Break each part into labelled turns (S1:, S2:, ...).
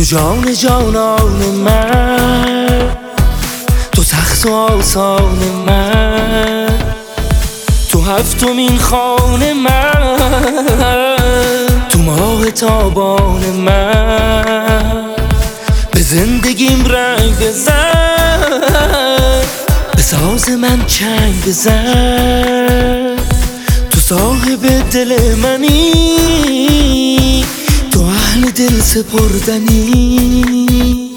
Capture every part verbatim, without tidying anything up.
S1: تو جان جانان من، تو تخت و آسان من، تو هفتمین خانه من، تو ماه تابان من. به زندگیم رنگ بزن، به ساز من چنگ بزن. تو صاحب دل منی، تو اهل دل سپردنی.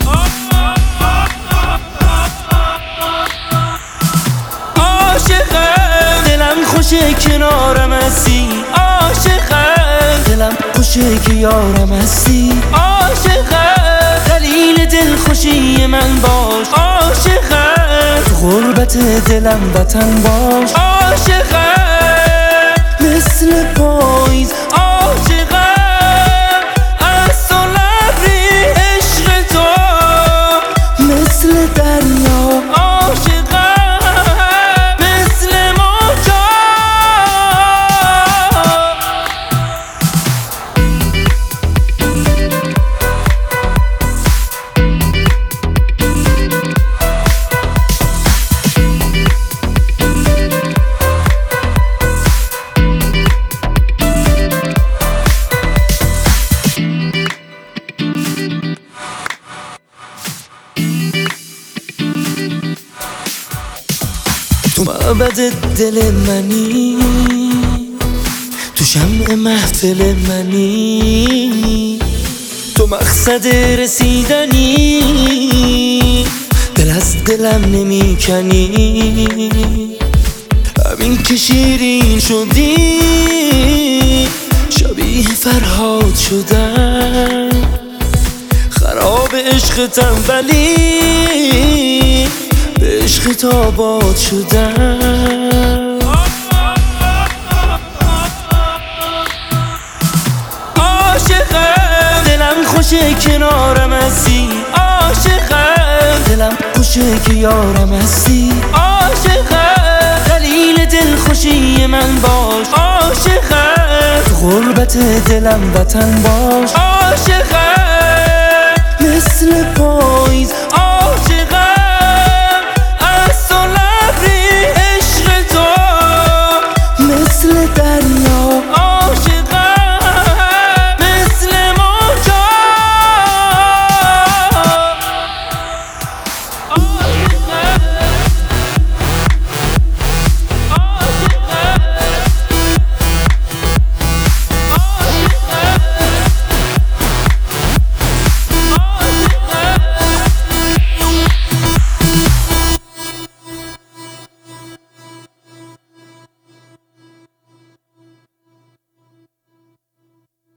S1: عاشقم دلم خوشه کنارم هستی، عاشقم دلم خوشه که یارم هستی، عاشقم دلیل دل خوشی من باش، عاشقم تو غربت دلم وطن باش، عاشقم مثل پاییز، عاشقم از تو لبری عشق تو مثل دریا، عاشقم مثل موجا. تو معبد دل منی، تو شمع محفل منی، تو مقصد رسیدنی، دل از دلم نمی کنی. همین که شیرین شدی شبیه فرهاد شدم، خراب عشقتم ولی به عشقت آباد شدم. عاشقم دلم خوشه کنارم هستی، عاشقم دلم خوشه که یارم هستی، عاشقم دلیل دل خوشی من باش، عاشقم تو غربت دلم وطن باش، عاشقم